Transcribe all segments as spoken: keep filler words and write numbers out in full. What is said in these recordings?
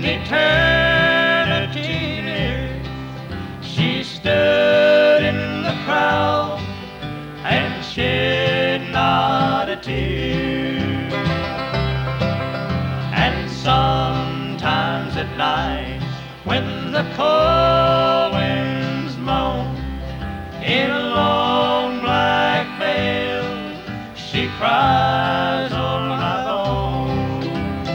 eternity. She stood in the crowd and shed not a tear. And sometimes at night, when the cold winds moan, in a long black veil, she cries on my bone.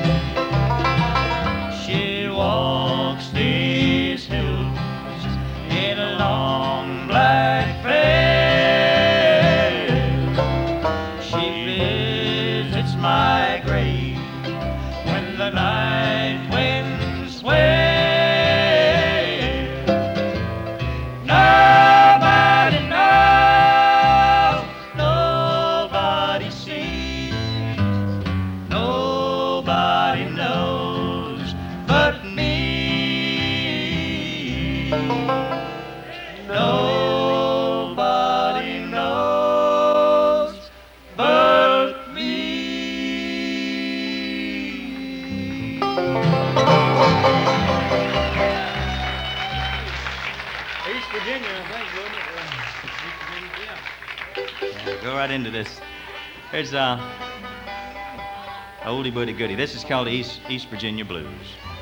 She walks these hills in a long black veil. She visits my grave when the night winds wail. Nobody knows, nobody sees, nobody knows but me. Nobody knows but me. East Virginia, I think, wasn't it? Uh, East Virginia, yeah. Yeah, go right into this. Here's uh, oldie but a goodie. This is called the East, East Virginia Blues.